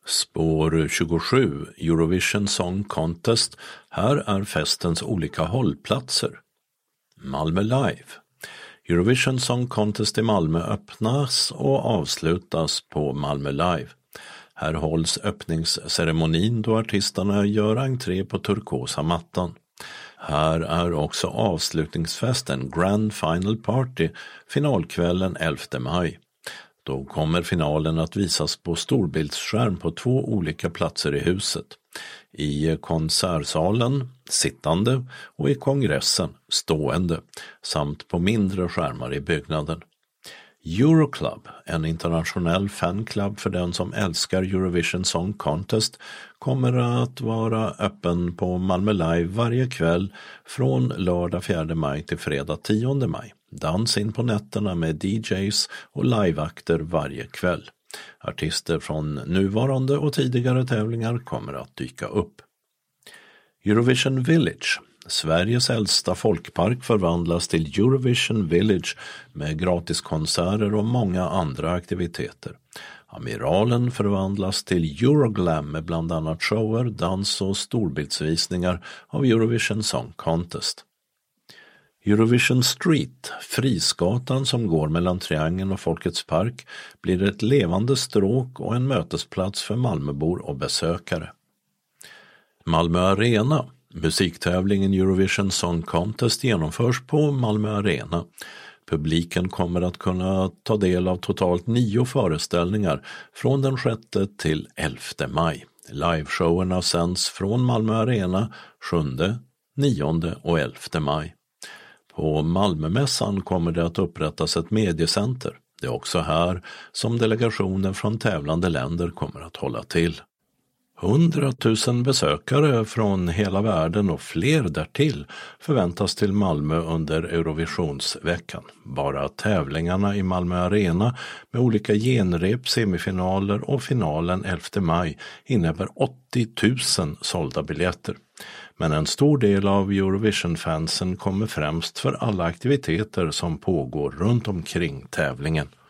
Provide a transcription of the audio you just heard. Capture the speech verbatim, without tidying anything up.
Spår tjugosju, Eurovision Song Contest. Här är festens olika hållplatser. Malmö Live. Eurovision Song Contest i Malmö öppnas och avslutas på Malmö Live. Här hålls öppningsceremonin då artisterna gör entré på turkosa mattan. Här är också avslutningsfesten Grand Final Party, finalkvällen elfte maj. Då kommer finalen att visas på storbildsskärm på två olika platser i huset. I konsertsalen, sittande, och i kongressen, stående, samt på mindre skärmar i byggnaden. Euroclub, en internationell fanclub för den som älskar Eurovision Song Contest, kommer att vara öppen på Malmö Live varje kväll från lördag fjärde maj till fredag tionde maj. Dans in på nätterna med D Js och liveakter varje kväll. Artister från nuvarande och tidigare tävlingar kommer att dyka upp. Eurovision Village. Sveriges äldsta folkpark förvandlas till Eurovision Village med gratiskonserter och många andra aktiviteter. Amiralen förvandlas till Euroglam med bland annat shower, dans och storbildsvisningar av Eurovision Song Contest. Eurovision Street, Frisgatan som går mellan Triangeln och Folkets park, blir ett levande stråk och en mötesplats för Malmöbor och besökare. Malmö Arena. Musiktävlingen Eurovision Song Contest genomförs på Malmö Arena. Publiken kommer att kunna ta del av totalt nio föreställningar från den sjätte till elfte maj. Liveshowerna sänds från Malmö Arena sjunde, nionde och elfte maj. På Malmömässan kommer det att upprättas ett mediecenter. Det är också här som delegationer från tävlande länder kommer att hålla till. hundratusen besökare från hela världen och fler därtill förväntas till Malmö under Eurovisionsveckan. Bara tävlingarna i Malmö Arena med olika genrep, semifinaler och finalen elfte maj innebär åttio tusen sålda biljetter. Men en stor del av Eurovision-fansen kommer främst för alla aktiviteter som pågår runt omkring tävlingen.